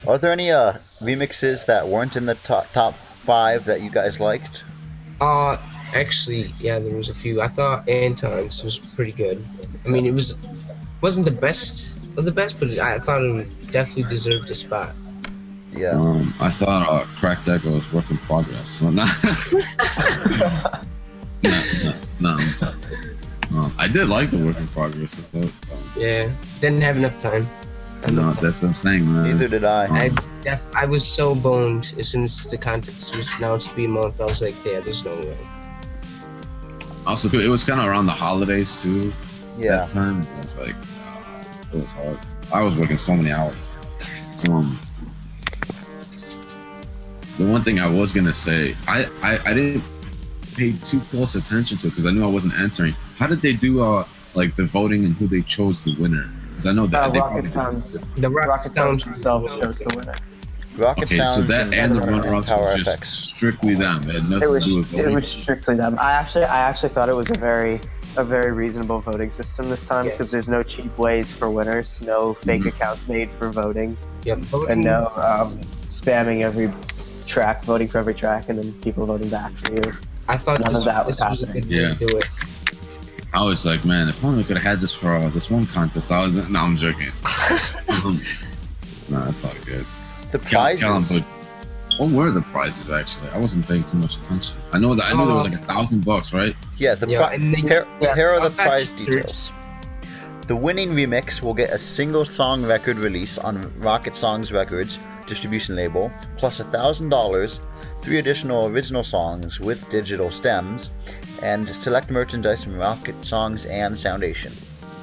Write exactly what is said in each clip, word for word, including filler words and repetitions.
Are there any uh, remixes that weren't in the top top five that you guys liked? Uh, actually, yeah, there was a few. I thought Anton's was pretty good. I mean, it was wasn't the best of the best, but I thought it definitely deserved a spot. Yeah. Um, I thought uh, Cracked Echo was work in progress. So not, not, not, not um, I did like the work in progress. I thought, um, Yeah, didn't have enough time. no, that's what I'm saying, man. Neither did I. Um, I def- I was so boned as soon as the contest was announced to be a month. I was like, yeah, there's no way. Also, too, it was kind of around the holidays too. Yeah. That time, it was like, uh, it was hard. I was working so many hours. Um, the one thing I was gonna say, I, I, I didn't pay too close attention to it because I knew I wasn't entering. How did they do uh like the voting and who they chose the winner? Because I know that Uh, they Rocket probably Sounds. The Rocket, Rocket Sounds Sounds themselves chose the winner. Rocket Okay, Sounds so that and the runner-ups Power was just F X. strictly them. It had nothing It was to do with it voting. was strictly them. I actually I actually thought it was a very a very reasonable voting system this time Yes. because there's no cheap ways for winners, no fake Mhm. accounts made for voting, Yep, and no um, spamming every track, voting for every track, and then people voting back for you. I thought none this, of that was this was a happening. good way Yeah. to do it. I was like, man, if only we could have had this for uh, this one contest. I was, no, I'm joking. um, no, that's not good. The Cal- prizes. Callum, but what were the prizes actually? I wasn't paying too much attention. I know that I knew there was like a thousand bucks, right? Yeah, the Yeah, pri- and then- here, yeah. here are the Uh, that's prize details. The winning remix will get a single song record release on Rocket Songs Records distribution label, plus one thousand dollars, three additional original songs with digital stems, and select merchandise from Rocket Songs and Soundation.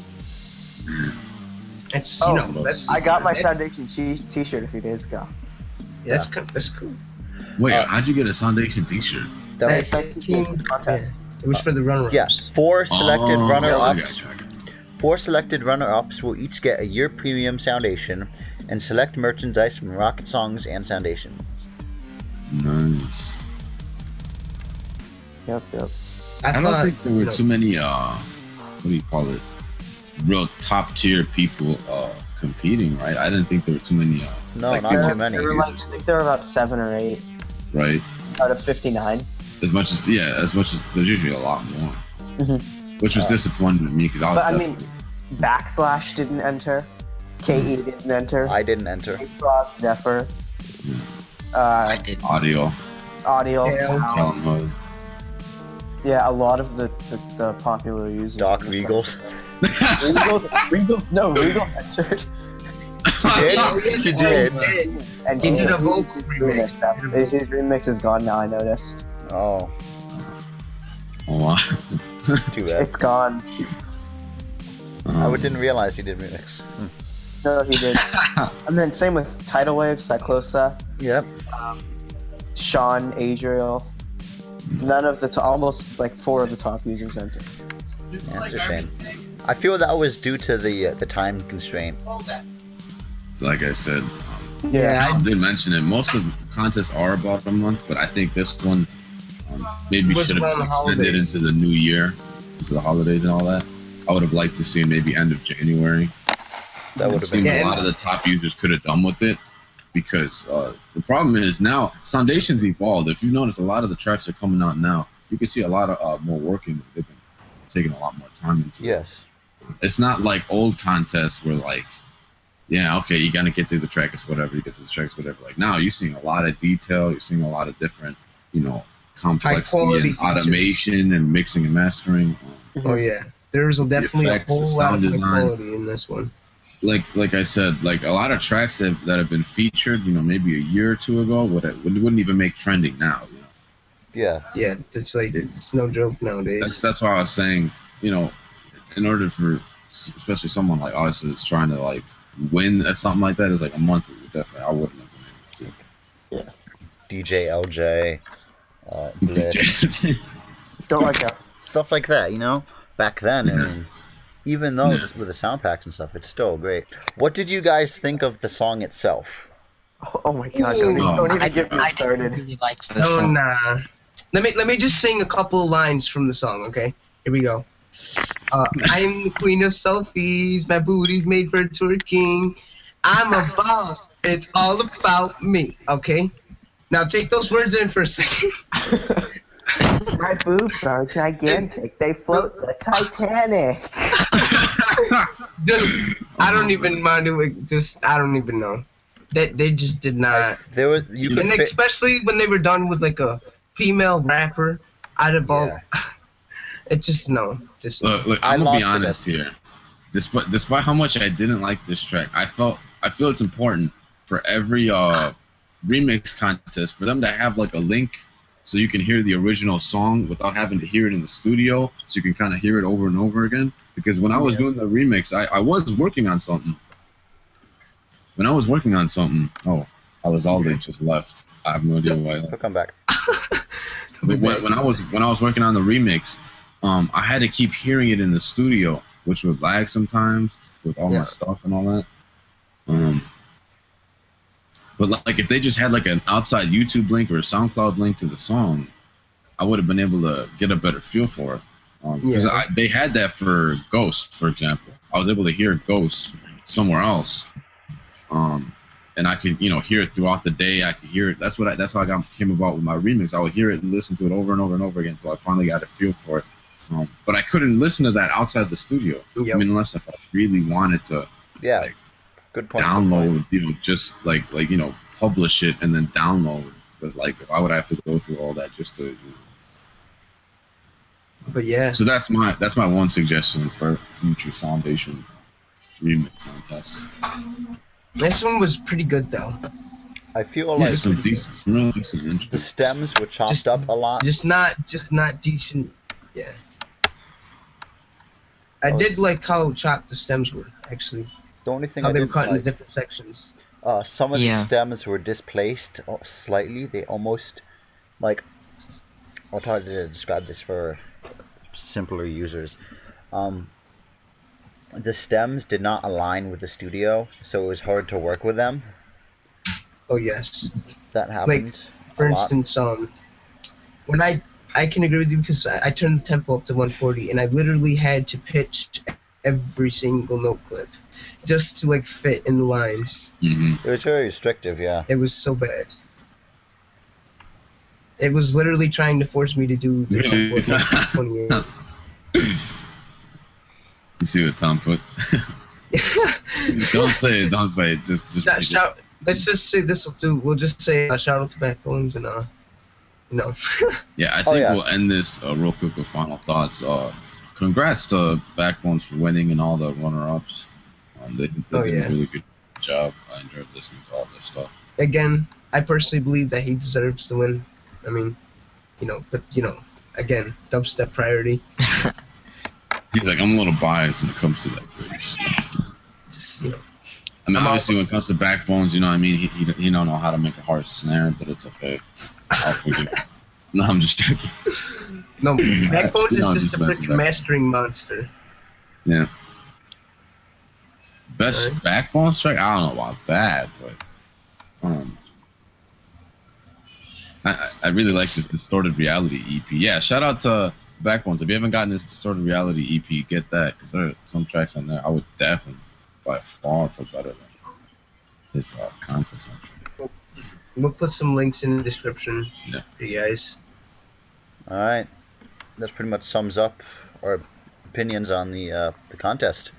That's Oh, you know that's I got my that- Foundation t- t-shirt a few days ago. That's cool. That's cool. Wait, Uh, how'd you get a Foundation T-shirt? That Hey, was, thank you for the contest. It was for the runner-ups. yeah, four selected Oh, I runner-ups. got you, I got you. Four selected runner-ups will each get a year premium Soundation and select merchandise from Rocket Songs and Soundation. Nice. Yep, yep. I, I don't thought, think there were you know, too many. Uh, what do you call it? Real top tier people uh competing, right? I didn't think there were too many. Uh, No, like, not people too many. There were like, I think there were about seven or eight right? out of fifty-nine. As much as yeah, as much as there's usually a lot more, Mhm. which was Uh, disappointing to me because I was. But I definitely, mean, Backslash didn't enter. K E didn't enter. I didn't enter. Frog, Zephyr. Yeah. Uh, did. audio, audio. Yeah. um, Callum Hood. yeah, a lot of the, the, the popular users. Doc on the site. Regals. Regals, Regals, no, Regals entered. did? He did. And He he did a he- vocal he remix. remixed that. His his remix is gone now, I noticed. Oh, Oh, wow. too bad. It's gone. I Um, didn't realize he did remix. Hmm. No, he did. And then same with Tidal Wave, Cyclosa, Yep. Sean, Adriel. None of the to- almost like four of the top users entered. Yeah, it's a shame. I feel that was due to the uh, the time constraint. like I said, um, Yeah, I did mention it. Most of the contests are about a month, but I think this one um, maybe Was should have around been the extended holidays. into the new year, into the holidays and all that. I would have liked to see maybe end of January. That It would have seemed been. Yeah, a and- lot of the top users could have done with it because uh, the problem is now Foundation's evolved. If you notice, a lot of the tracks are coming out now. You can see a lot of uh, more working. They've been taking a lot more time into it. Yes. It's not like old contests where like, yeah, okay, you gotta get through the tracks, whatever. You get through the tracks, whatever. Like now, you're seeing a lot of detail. You're seeing a lot of different, you know, complexity High-quality and features. automation and mixing and mastering. Um, Oh yeah, there's definitely effects, a the whole lot sound of design. quality in this one. like like I said, like a lot of tracks that, that have been featured, you know, maybe a year or two ago, would wouldn't even make trending now. You know, Yeah. Yeah, it's like it's no joke nowadays. that's that's why I was saying, you know, in order for s- especially someone like us that's trying to like win at something like that is like a month. Definitely, I wouldn't have been able to. D J L J, uh, Blitz, Don't like that. stuff like that. You know, back then, I Yeah. mean, even though Yeah. with the sound packs and stuff, it's still great. What did you guys think of the song itself? Oh my god, don't even, Oh, don't even I- get me I started. didn't really like this Oh song. nah. Let me let me just sing a couple of lines from the song, okay? Here we go. Uh, I'm the queen of selfies. My booty's made for twerking. I'm a boss. It's all about me. Okay. Now take those words in for a second. My boobs are gigantic. They float the Titanic. Just, I don't even mind it. Just, I don't even know. They, they just did not. There was you could And fit, especially when they were done with like a female rapper out of all. Yeah. It just no. Just Look, look, I I'm gonna be lost it honest at- here. Despite despite how much I didn't like this track, I felt I feel it's important for every uh remix contest for them to have like a link so you can hear the original song without having to hear it in the studio, so you can kind of hear it over and over again. Because when I was Yeah. doing the remix, I, I was working on something. When I was working on something, oh, Alizalde just left. I have no idea why. he'll come back. But when, when I was when I was working on the remix, um, I had to keep hearing it in the studio, which would lag sometimes with all Yeah. my stuff and all that. Um, but like if they just had like an outside YouTube link or a SoundCloud link to the song, I would have been able to get a better feel for it. Because Yeah. I they had that for Ghost, for example. I was able to hear Ghost somewhere else. Um, and I could, you know, hear it throughout the day. I could hear it. That's what I, that's how I got came about with my remix. I would hear it and listen to it over and over and over again until I finally got a feel for it. Um, but I couldn't listen to that outside the studio. Yep. I mean, unless if I really wanted to Yeah. Like, Good point. good point. download, you know, just like like you know, publish it and then download. But like, why would I have to go through all that just to? You know. But yeah. So that's my that's my one suggestion for future Soundation remix contests. This one was pretty good though. I feel Yeah, like some decent, some real decent intro. the stems were chopped Just- up a lot. Just not, just not decent. Yeah. I Oh, did s- like how chopped the stems were actually. The only thing How I they were didn't cut into like, different sections. uh, some of Yeah. the stems were displaced uh, slightly. They almost, like, I'll try to describe this for simpler users. Um, the stems did not align with the studio, so it was hard to work with them. Oh yes. That happened For a lot. instance, um, when I I can agree with you because I, I turned the tempo up to one forty and I literally had to pitch every single note clip just to like fit in the lines. hmm It was very restrictive, yeah. It was so bad. It was literally trying to force me to do the Really? tempo at twenty-eight. You see what Tom put? Don't say it. Don't say it. Just just. Shout, read it. shout, let's just say this will do. We'll just say uh, shout out to Backbones and uh, you know. Yeah, I Oh, think yeah. we'll end this uh, real quick with final thoughts. Uh, congrats to Backbones for winning and all the runner-ups. Um, they, they Oh, did yeah. a really good job. I enjoyed listening to all this stuff. Again, I personally believe that he deserves to win. I mean, you know, but you know, again, dubstep priority. He's like, I'm a little biased when it comes to that great stuff. It's, you know, I mean, I'm obviously, all- when it comes to Backbones, you know what I mean? He, he, he don't know how to make a hard snare, but it's okay. I'll forgive him. No, I'm just joking. no, Backbones No, I'm is just just a messing freaking back. mastering monster. Yeah. Best Alright. Backbones track? I don't know about that, but um, I I- I really like this Distorted Reality E P. Yeah, shout out to Backbones. If you haven't gotten this Distorted Reality E P, get that, because there are some tracks on there I would definitely by far put better than this uh, contest entry. We'll put some links in the description Yeah. for you guys. All right, that pretty much sums up our opinions on the uh, the contest.